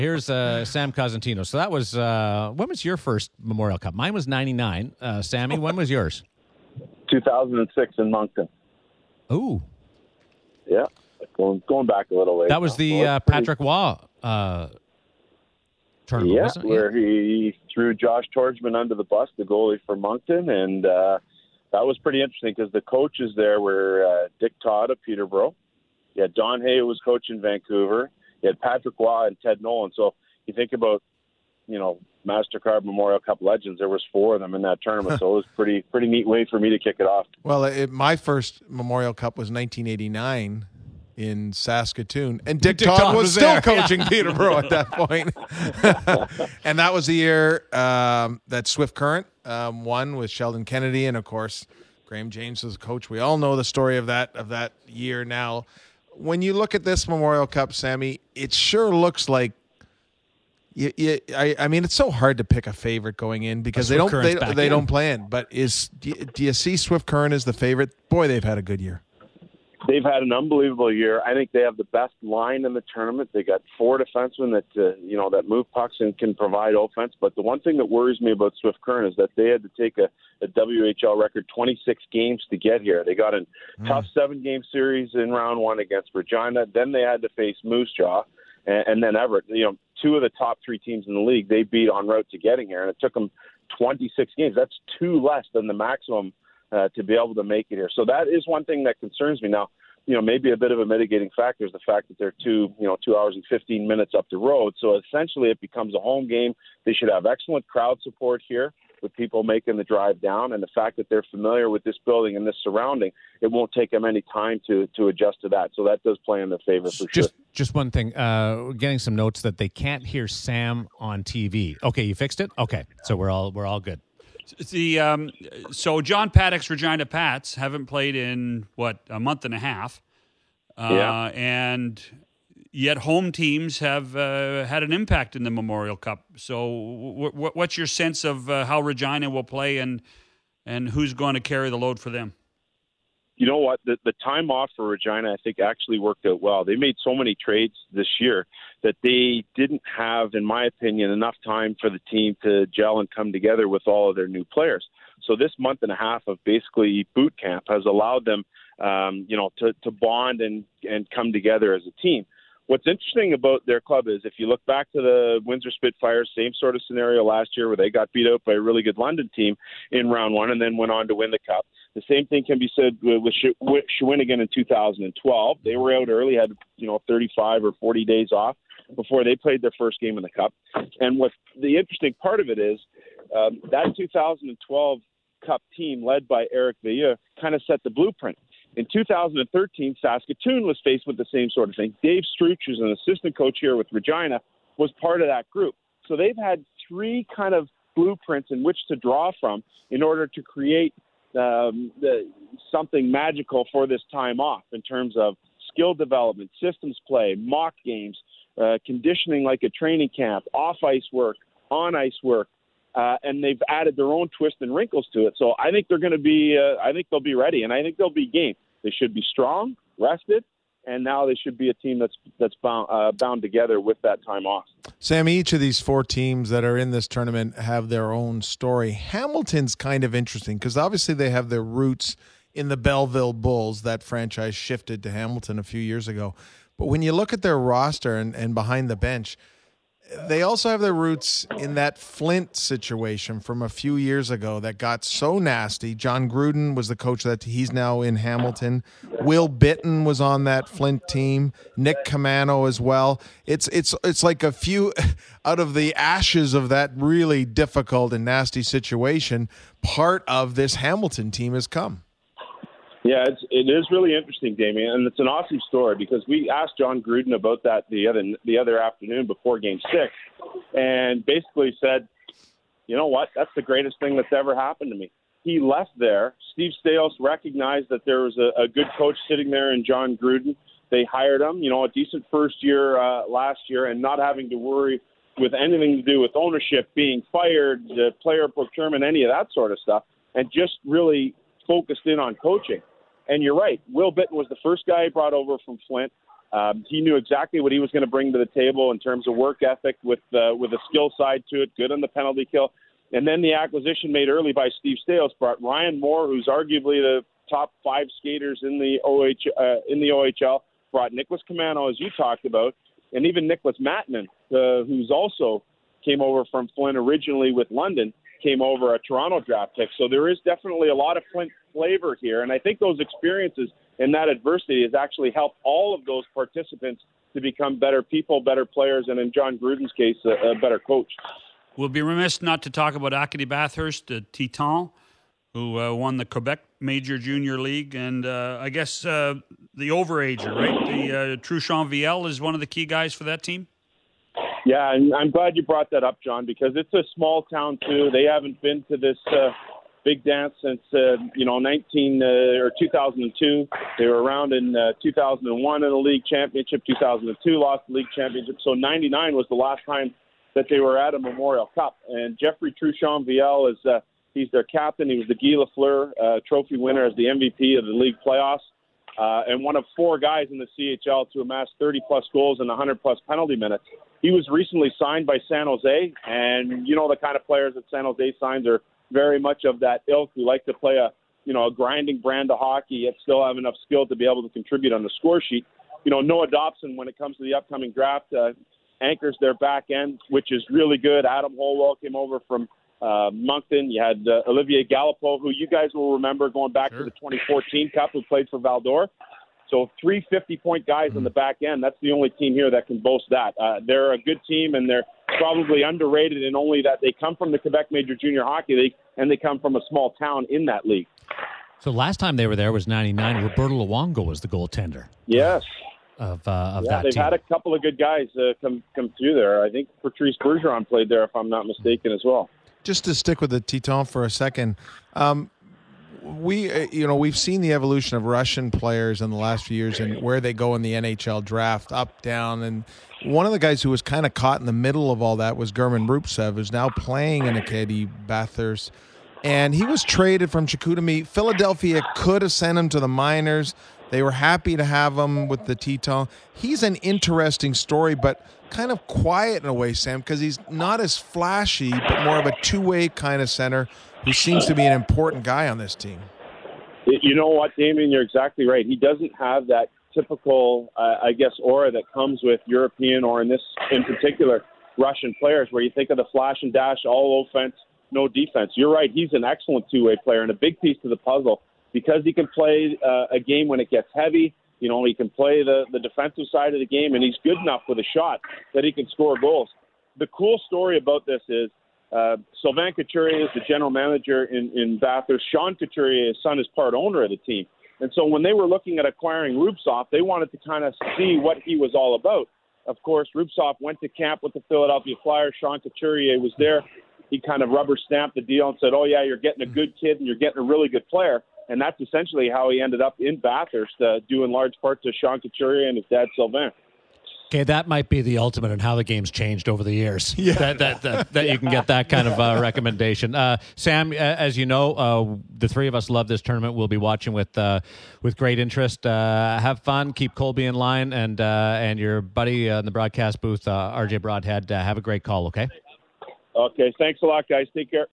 Here's Sam Cosentino. So that was, when was your first Memorial Cup? Mine was 99. Sammy, when was yours? 2006 in Moncton. Ooh. Yeah, going back a little ways. That was the Patrick Waugh tournament, yeah, wasn't it? Where he threw Josh Torgman under the bus, the goalie for Moncton, and that was pretty interesting because the coaches there were Dick Todd of Peterborough. You had Don Hay, who was coach in Vancouver. You had Patrick Waugh and Ted Nolan. So you think about, MasterCard Memorial Cup legends. There was 4 of them in that tournament, so it was pretty neat way for me to kick it off. Well, my first Memorial Cup was 1989 in Saskatoon, and Dick Todd was still coaching Peterborough at that point. And that was the year that Swift Current won with Sheldon Kennedy, and of course Graham James was the coach. We all know the story of that year now. When you look at this Memorial Cup, Sammy, it sure looks like I mean, it's so hard to pick a favorite going in because they don't play in. But do you see Swift Current as the favorite? Boy, they've had a good year. They've had an unbelievable year. I think they have the best line in the tournament. They got 4 defensemen that move pucks and can provide offense. But the one thing that worries me about Swift Current is that they had to take a WHL record 26 games to get here. They got a tough 7-game series in round 1 against Regina. Then they had to face Moose Jaw and then Everett. 2 of the top 3 teams in the league they beat en route to getting here, and it took them 26 games. That's 2 less than the maximum to be able to make it here. So that is one thing that concerns me. Now, maybe a bit of a mitigating factor is the fact that they're 2 hours and 15 minutes up the road. So essentially it becomes a home game. They should have excellent crowd support here with people making the drive down. And the fact that they're familiar with this building and this surrounding, it won't take them any time to adjust to that. So that does play in their favor for sure. Just one thing, getting some notes that they can't hear Sam on TV. Okay, you fixed it? Okay, so we're all good. So John Paddock's Regina Pats haven't played in a month and a half, and yet home teams have had an impact in the Memorial Cup. So what's your sense of how Regina will play and who's going to carry the load for them? You know what? The time off for Regina, I think, actually worked out well. They made so many trades this year that they didn't have, in my opinion, enough time for the team to gel and come together with all of their new players. So this month and a half of basically boot camp has allowed them, to bond and come together as a team. What's interesting about their club is if you look back to the Windsor Spitfires, same sort of scenario last year where they got beat out by a really good London team in round 1 and then went on to win the Cup. The same thing can be said with Shawinigan in 2012. They were out early, had 35 or 40 days off before they played their first game in the Cup. And what the interesting part of it is that 2012 Cup team led by Eric Veilleux kind of set the blueprint. In 2013, Saskatoon was faced with the same sort of thing. Dave Struch, who's an assistant coach here with Regina, was part of that group. So they've had 3 kind of blueprints in which to draw from in order to create something magical for this time off in terms of skill development, systems play, mock games, conditioning like a training camp, off-ice work, on-ice work, and they've added their own twist and wrinkles to it. So I think they're going to be I think they'll be ready, and I think they'll be game. They should be strong, rested, and now they should be a team that's bound together with that time off. Sam, each of these 4 teams that are in this tournament have their own story. Hamilton's kind of interesting because obviously they have their roots in the Belleville Bulls. That franchise shifted to Hamilton a few years ago. But when you look at their roster and behind the bench, they also have their roots in that Flint situation from a few years ago that got so nasty. John Gruden was the coach that he's now in Hamilton. Will Bitton was on that Flint team. Nick Camano as well. It's like a few out of the ashes of that really difficult and nasty situation. Part of this Hamilton team has come. Yeah, it is really interesting, Damien, and it's an awesome story because we asked John Gruden about that the other afternoon before Game 6, and basically said, you know what, that's the greatest thing that's ever happened to me. He left there. Steve Staios recognized that there was a good coach sitting there in John Gruden. They hired him, a decent first year last year, and not having to worry with anything to do with ownership, being fired, player procurement, any of that sort of stuff, and just really focused in on coaching. And you're right, Will Bitton was the first guy he brought over from Flint. He knew exactly what he was going to bring to the table in terms of work ethic with a skill side to it, good on the penalty kill. And then the acquisition made early by Steve Staios brought Ryan Moore, who's arguably the top 5 skaters in the OHL, brought Nicholas Camano, as you talked about, and even Nicholas Mattinen, who's also came over from Flint originally with London, came over a Toronto draft pick. So there is definitely a lot of Flint flavor here, and I think those experiences and that adversity has actually helped all of those participants to become better people, better players, and in John Gruden's case, a better coach. We'll be remiss not to talk about Acadie Bathurst, Titan, who won the Quebec Major Junior League, and I guess the overager, right? The Truchon Viel is one of the key guys for that team. Yeah, and I'm glad you brought that up, John, because it's a small town too. They haven't been to this big dance since 2002. They were around in 2001 in the league championship. 2002 lost the league championship. So 99 was the last time that they were at a Memorial Cup. And Jeffrey Truchon Viel is he's their captain. He was the Guy Lafleur trophy winner as the MVP of the league playoffs, and one of 4 guys in the CHL to amass 30-plus goals and 100-plus penalty minutes. He was recently signed by San Jose, and you know the kind of players that San Jose signs are very much of that ilk who like to play a grinding brand of hockey yet still have enough skill to be able to contribute on the score sheet. Noah Dobson, when it comes to the upcoming draft, anchors their back end, which is really good. Adam Holwell came over from Moncton. You had Olivier Galipeau, who you guys will remember going back to the 2014 Cup, who played for Val-d'Or. So 3 50-point guys on the back end. That's the only team here that can boast that. They're a good team, and they're probably underrated in only that they come from the Quebec Major Junior Hockey League, and they come from a small town in that league. So last time they were there was 99. Roberto Luongo was the goaltender. Yes. Of that team. They've had a couple of good guys come through there. I think Patrice Bergeron played there, if I'm not mistaken, as well. Just to stick with the Titan for a second, we've seen the evolution of Russian players in the last few years and where they go in the NHL draft, up, down, and one of the guys who was kind of caught in the middle of all that was German Rupsev, who's now playing in Acadie Bathurst, and he was traded from Chicoutimi. Philadelphia could have sent him to the minors. They were happy to have him with the Titan. He's an interesting story, but kind of quiet in a way, Sam, because he's not as flashy, but more of a two-way kind of center who seems to be an important guy on this team. You know what, Damien, you're exactly right. He doesn't have that typical, aura that comes with European or in particular, Russian players where you think of the flash and dash, all offense, no defense. You're right. He's an excellent two-way player and a big piece to the puzzle because he can play a game when it gets heavy. He can play the defensive side of the game, and he's good enough with a shot that he can score goals. The cool story about this is Sylvain Couturier is the general manager in Bathurst. Sean Couturier, his son, is part owner of the team. And so when they were looking at acquiring Rupsov, they wanted to kind of see what he was all about. Of course, Rupsov went to camp with the Philadelphia Flyers. Sean Couturier was there. He kind of rubber-stamped the deal and said, oh, yeah, you're getting a good kid and you're getting a really good player. And that's essentially how he ended up in Bathurst, due in large part to Sean Couturier and his dad, Sylvain. Okay, that might be the ultimate in how the game's changed over the years. Yeah. That you can get that kind of recommendation. Sam, as you know, the three of us love this tournament. We'll be watching with great interest. Have fun, keep Colby in line, and your buddy in the broadcast booth, RJ Broadhead. Have a great call, okay? Okay, thanks a lot, guys. Take care.